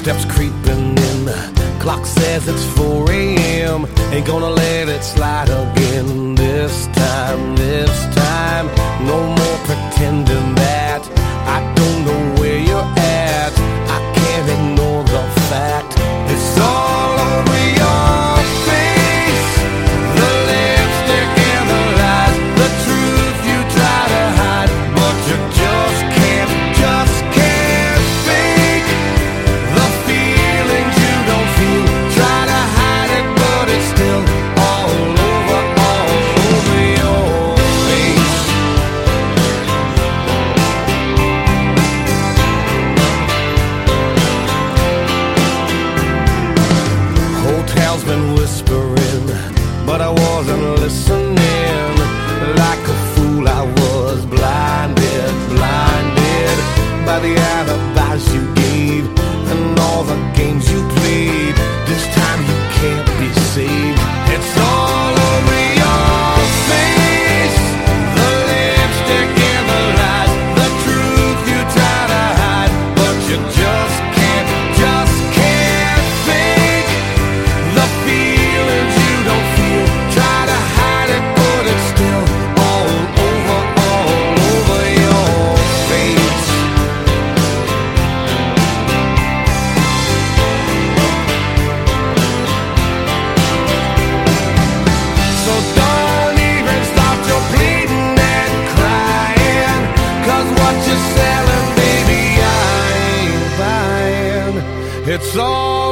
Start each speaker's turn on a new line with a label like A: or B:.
A: Footsteps creeping in, clock says it's 4 a.m. Ain't gonna let it slide again. This time, no more pretending that I don't know where you're at. I can't ignore the fact it's all over your face. The lipstick and the lies, the truth you try to hide, but you just can't fake the feelings you don't feel. Try to hide it, but it's still all over your face. Hotel's been whispering, but I wasn't listening. Like a fool I was blinded by the alibis you gave and all the games you played. This time you can't be saved. It's all over your face. The lipstick and the lies, the truth you try to hide, but you just can't fake the feelings you don't feel. Try to hide it, but it's still all over your face. So don't even stop your bleeding and crying, 'cause what you're selling, baby, I ain't buying. It's all